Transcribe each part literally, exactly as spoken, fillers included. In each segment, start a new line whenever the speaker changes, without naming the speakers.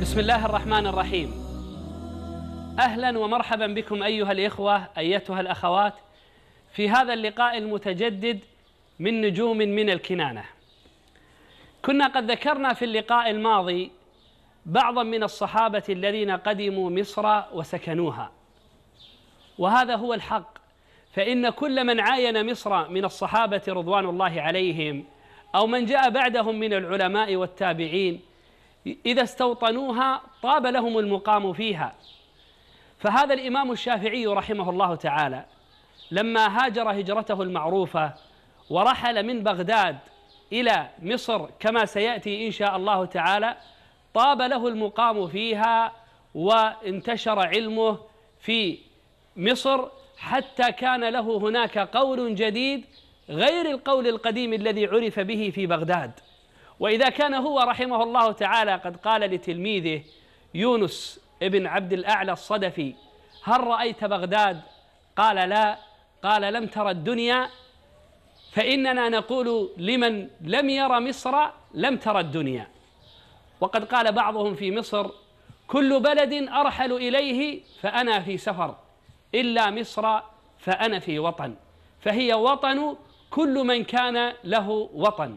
بسم الله الرحمن الرحيم. أهلا ومرحبا بكم أيها الإخوة أيتها الأخوات في هذا اللقاء المتجدد من نجوم من الكنانة. كنا قد ذكرنا في اللقاء الماضي بعضا من الصحابة الذين قدموا مصر وسكنوها، وهذا هو الحق، فإن كل من عاين مصر من الصحابة رضوان الله عليهم أو من جاء بعدهم من العلماء والتابعين إذا استوطنوها طاب لهم المقام فيها. فهذا الإمام الشافعي رحمه الله تعالى لما هاجر هجرته المعروفة ورحل من بغداد إلى مصر كما سيأتي إن شاء الله تعالى، طاب له المقام فيها وانتشر علمه في مصر حتى كان له هناك قول جديد غير القول القديم الذي عرف به في بغداد. وإذا كان هو رحمه الله تعالى قد قال لتلميذه يونس ابن عبد الأعلى الصدفي: هل رأيت بغداد؟ قال لا. قال: لم ترى الدنيا؟ فإننا نقول لمن لم ير مصر لم ترى الدنيا. وقد قال بعضهم في مصر: كل بلد أرحل إليه فأنا في سفر إلا مصر فأنا في وطن، فهي وطن كل من كان له وطن.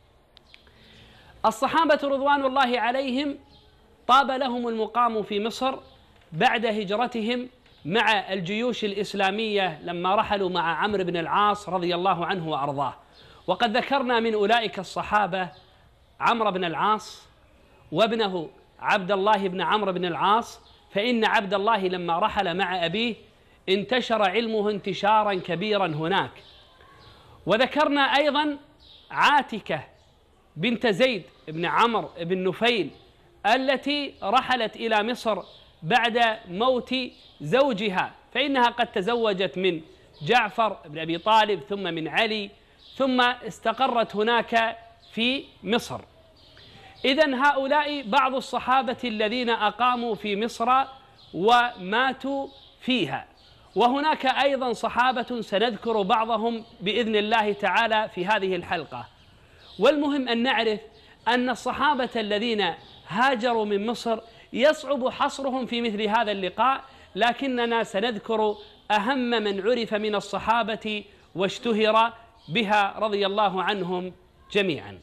الصحابة رضوان الله عليهم طاب لهم المقام في مصر بعد هجرتهم مع الجيوش الإسلامية لما رحلوا مع عمرو بن العاص رضي الله عنه وأرضاه. وقد ذكرنا من أولئك الصحابة عمرو بن العاص وابنه عبد الله بن عمرو بن العاص، فإن عبد الله لما رحل مع أبيه انتشر علمه انتشارا كبيرا هناك. وذكرنا أيضا عاتكة بنت زيد بن عمرو بن نفيل التي رحلت إلى مصر بعد موت زوجها، فإنها قد تزوجت من جعفر بن أبي طالب ثم من علي ثم استقرت هناك في مصر. إذن هؤلاء بعض الصحابة الذين أقاموا في مصر وماتوا فيها، وهناك أيضا صحابة سنذكر بعضهم بإذن الله تعالى في هذه الحلقة. والمهم أن نعرف أن الصحابة الذين هاجروا من مصر يصعب حصرهم في مثل هذا اللقاء، لكننا سنذكر أهم من عرف من الصحابة واشتهر بها رضي الله عنهم جميعا.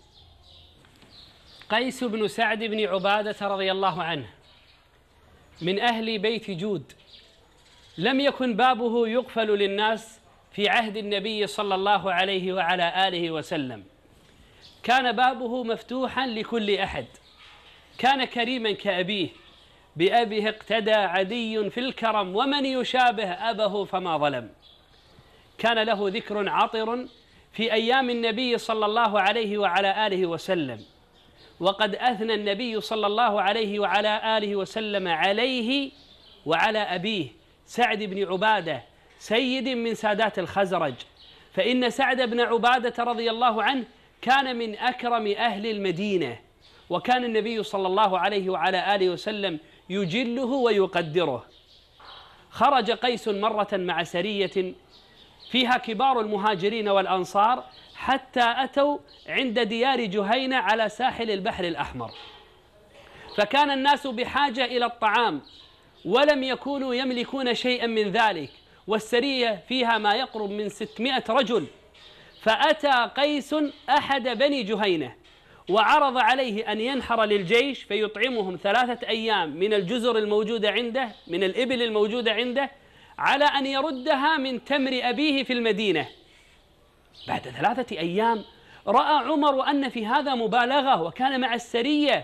قيس بن سعد بن عبادة رضي الله عنه من أهل بيت جود، لم يكن بابه يقفل للناس في عهد النبي صلى الله عليه وعلى آله وسلم، كان بابه مفتوحا لكل أحد. كان كريما كأبيه، بأبيه اقتدى عدي في الكرم ومن يشابه أبه فما ظلم. كان له ذكر عطر في أيام النبي صلى الله عليه وعلى آله وسلم، وقد أثنى النبي صلى الله عليه وعلى آله وسلم عليه وعلى أبيه سعد بن عبادة سيد من سادات الخزرج، فإن سعد بن عبادة رضي الله عنه كان من أكرم أهل المدينة، وكان النبي صلى الله عليه وعلى آله وسلم يجله ويقدره. خرج قيس مرة مع سرية فيها كبار المهاجرين والأنصار حتى أتوا عند ديار جهينة على ساحل البحر الأحمر، فكان الناس بحاجة إلى الطعام ولم يكونوا يملكون شيئا من ذلك، والسرية فيها ما يقرب من ستمائة رجل. فأتى قيس أحد بني جهينة وعرض عليه أن ينحر للجيش فيطعمهم ثلاثة أيام من الجزر الموجودة عنده، من الإبل الموجودة عنده، على أن يردها من تمر أبيه في المدينة. بعد ثلاثة أيام رأى عمر أن في هذا مبالغة وكان مع السرية،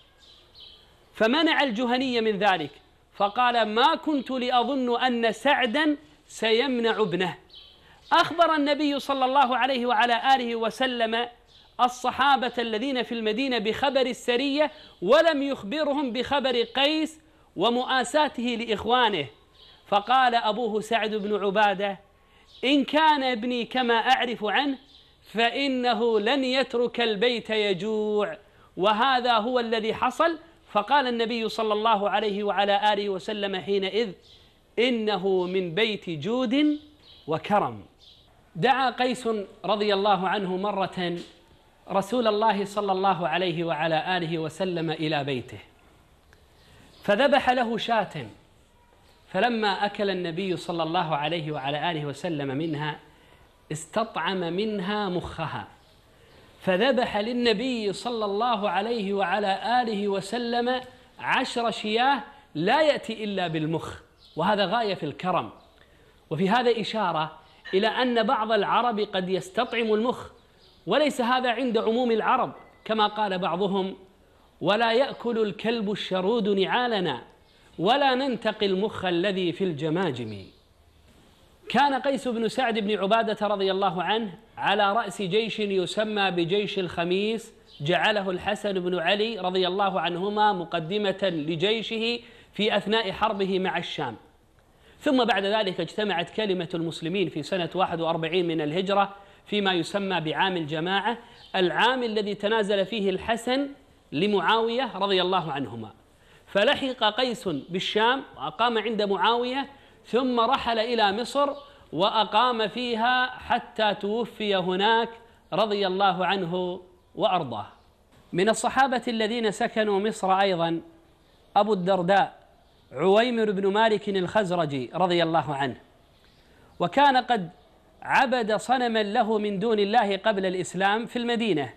فمنع الجهني من ذلك، فقال: ما كنت لأظن أن سعدا سيمنع ابنه. أخبر النبي صلى الله عليه وعلى آله وسلم الصحابة الذين في المدينة بخبر السرية ولم يخبرهم بخبر قيس ومؤاساته لإخوانه. فقال أبوه سعد بن عبادة: إن كان ابني كما أعرف عنه فإنه لن يترك البيت يجوع، وهذا هو الذي حصل. فقال النبي صلى الله عليه وعلى آله وسلم حينئذ: إنه من بيت جود وكرم. دعا قيس رضي الله عنه مرة رسول الله صلى الله عليه وعلى آله وسلم إلى بيته، فذبح له شاة، فلما أكل النبي صلى الله عليه وعلى آله وسلم منها استطعم منها مخها، فذبح للنبي صلى الله عليه وعلى آله وسلم عشر شياه لا يأتي إلا بالمخ، وهذا غاية في الكرم. وفي هذا إشارة إلى أن بعض العرب قد يستطعم المخ، وليس هذا عند عموم العرب، كما قال بعضهم: ولا يأكل الكلب الشرود نعالنا ولا ننتقي المخ الذي في الجماجم. كان قيس بن سعد بن عبادة رضي الله عنه على رأس جيش يسمى بجيش الخميس، جعله الحسن بن علي رضي الله عنهما مقدمة لجيشه في أثناء حربه مع الشام. ثم بعد ذلك اجتمعت كلمة المسلمين في سنة واحد وأربعين من الهجرة فيما يسمى بعام الجماعة، العام الذي تنازل فيه الحسن لمعاوية رضي الله عنهما، فلحق قيس بالشام وأقام عند معاوية، ثم رحل إلى مصر وأقام فيها حتى توفي هناك رضي الله عنه وأرضاه. من الصحابة الذين سكنوا مصر أيضا أبو الدرداء عويمر بن مالك الخزرجي رضي الله عنه، وكان قد عبد صنما له من دون الله قبل الإسلام في المدينة،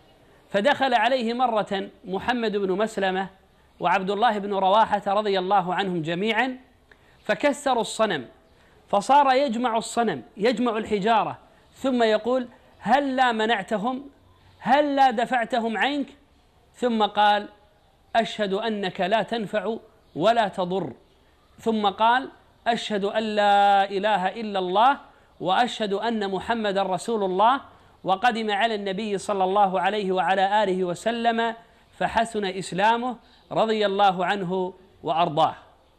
فدخل عليه مرة محمد بن مسلمة وعبد الله بن رواحة رضي الله عنهم جميعا، فكسروا الصنم، فصار يجمع الصنم يجمع الحجارة ثم يقول: هل لا منعتهم؟ هل لا دفعتهم عنك؟ ثم قال: أشهد أنك لا تنفع ولا تضر. ثم قال: أشهد أن لا إله إلا الله وأشهد أن محمد رسول الله. وقدم على النبي صلى الله عليه وعلى آله وسلم فحسن إسلامه رضي الله عنه وأرضاه.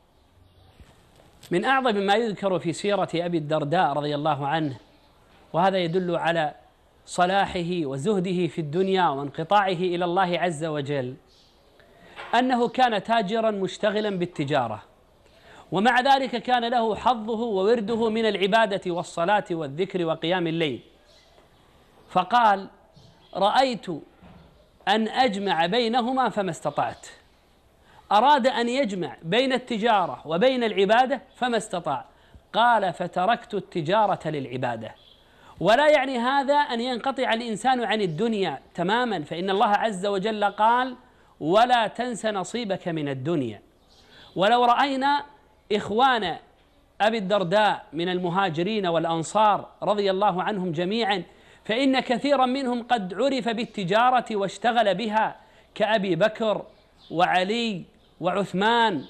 من أعظم ما يذكر في سيرة أبي الدرداء رضي الله عنه، وهذا يدل على صلاحه وزهده في الدنيا وانقطاعه إلى الله عز وجل، أنه كان تاجرا مشتغلا بالتجارة، ومع ذلك كان له حظه وورده من العبادة والصلاة والذكر وقيام الليل، فقال: رأيت أن أجمع بينهما فما استطعت. أراد أن يجمع بين التجارة وبين العبادة فما استطاع، قال: فتركت التجارة للعبادة. ولا يعني هذا أن ينقطع الإنسان عن الدنيا تماما، فإن الله عز وجل قال: ولا تنس نصيبك من الدنيا. ولو رأينا إخوان أبي الدرداء من المهاجرين والأنصار رضي الله عنهم جميعا، فإن كثيرا منهم قد عرف بالتجارة واشتغل بها، كأبي بكر وعلي وعثمان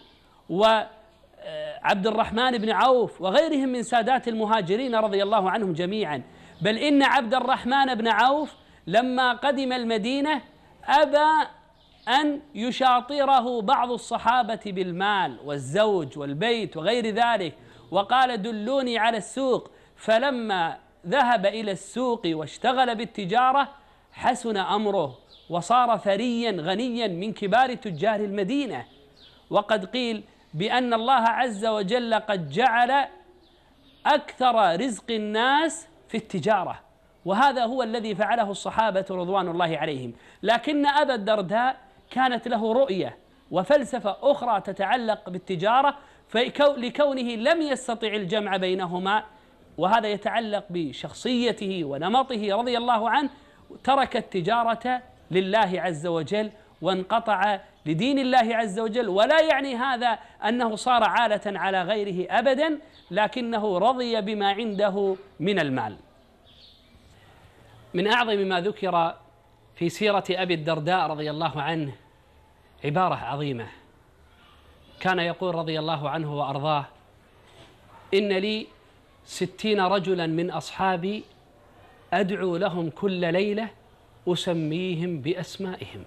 وعبد الرحمن بن عوف وغيرهم من سادات المهاجرين رضي الله عنهم جميعا. بل إن عبد الرحمن بن عوف لما قدم المدينة أبى أن يشاطره بعض الصحابة بالمال والزوج والبيت وغير ذلك، وقال: دلوني على السوق. فلما ذهب إلى السوق واشتغل بالتجارة حسن أمره وصار ثريا غنيا من كبار تجار المدينة. وقد قيل بأن الله عز وجل قد جعل أكثر رزق الناس في التجارة، وهذا هو الذي فعله الصحابة رضوان الله عليهم. لكن أبا الدرداء كانت له رؤية وفلسفة أخرى تتعلق بالتجارة، لكونه لم يستطع الجمع بينهما، وهذا يتعلق بشخصيته ونمطه رضي الله عنه، ترك التجارة لله عز وجل وانقطع لدين الله عز وجل. ولا يعني هذا أنه صار عالة على غيره أبدا، لكنه رضي بما عنده من المال. من أعظم ما ذكر في سيرة أبي الدرداء رضي الله عنه عبارة عظيمة، كان يقول رضي الله عنه وأرضاه: إن لي ستين رجلا من أصحابي أدعو لهم كل ليلة أسميهم بأسمائهم.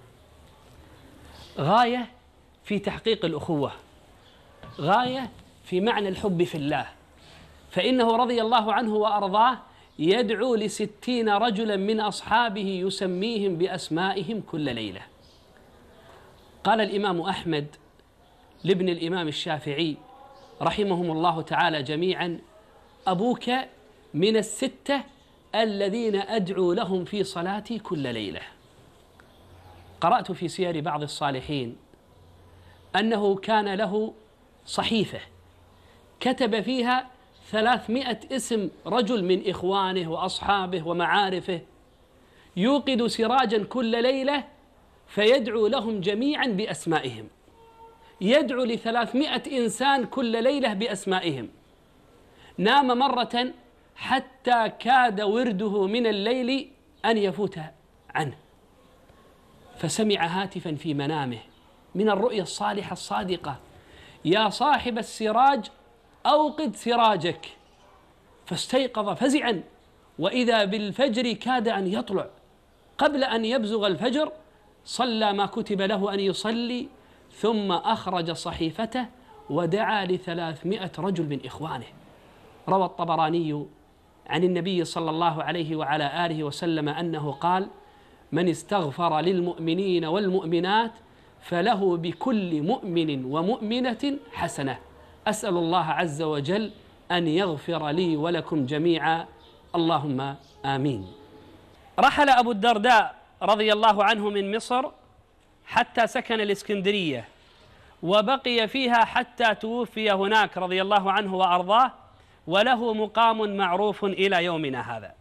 غاية في تحقيق الأخوة، غاية في معنى الحب في الله، فإنه رضي الله عنه وأرضاه يدعو لستين رجلا من أصحابه يسميهم بأسمائهم كل ليلة. قال الإمام أحمد لابن الإمام الشافعي رحمهم الله تعالى جميعا: أبوك من الستة الذين أدعو لهم في صلاتي كل ليلة. قرأت في سير بعض الصالحين أنه كان له صحيفة كتب فيها ثلاثمائة اسم رجل من إخوانه وأصحابه ومعارفه، يوقد سراجا كل ليلة فيدعو لهم جميعا بأسمائهم، يدعو لثلاثمائة إنسان كل ليلة بأسمائهم. نام مرة حتى كاد ورده من الليل أن يفوت عنه، فسمع هاتفا في منامه من الرؤيا الصالحة الصادقة: يا صاحب السراج أوقد سراجك. فاستيقظ فزعا، وإذا بالفجر كاد أن يطلع. قبل أن يبزغ الفجر صلى ما كتب له أن يصلي، ثم أخرج صحيفته ودعا لثلاثمائة رجل من إخوانه. روى الطبراني عن النبي صلى الله عليه وعلى آله وسلم أنه قال: من استغفر للمؤمنين والمؤمنات فله بكل مؤمن ومؤمنة حسنة. أسأل الله عز وجل أن يغفر لي ولكم جميعا، اللهم آمين. رحل أبو الدرداء رضي الله عنه من مصر حتى سكن الإسكندرية، وبقي فيها حتى توفي هناك رضي الله عنه وأرضاه، وله مقام معروف إلى يومنا هذا.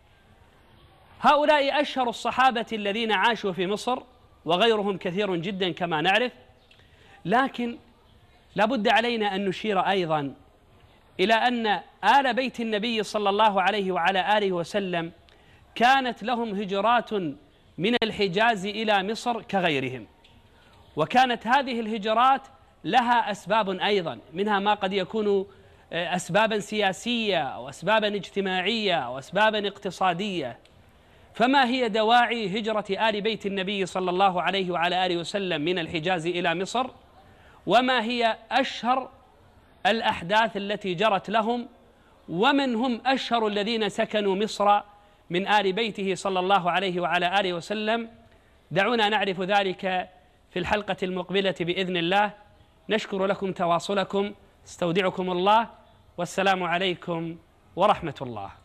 هؤلاء أشهر الصحابة الذين عاشوا في مصر، وغيرهم كثير جدا كما نعرف، لكن لابد علينا أن نشير أيضا إلى أن آل بيت النبي صلى الله عليه وعلى آله وسلم كانت لهم هجرات من الحجاز إلى مصر كغيرهم، وكانت هذه الهجرات لها أسباب أيضا، منها ما قد يكون أسبابا سياسية أو أسبابا اجتماعية أو أسبابا اقتصادية. فما هي دواعي هجرة آل بيت النبي صلى الله عليه وعلى آله وسلم من الحجاز إلى مصر؟ وما هي أشهر الأحداث التي جرت لهم؟ ومن هم أشهر الذين سكنوا مصر من آل بيته صلى الله عليه وعلى آله وسلم؟ دعونا نعرف ذلك في الحلقة المقبلة بإذن الله. نشكر لكم تواصلكم، استودعكم الله، والسلام عليكم ورحمة الله.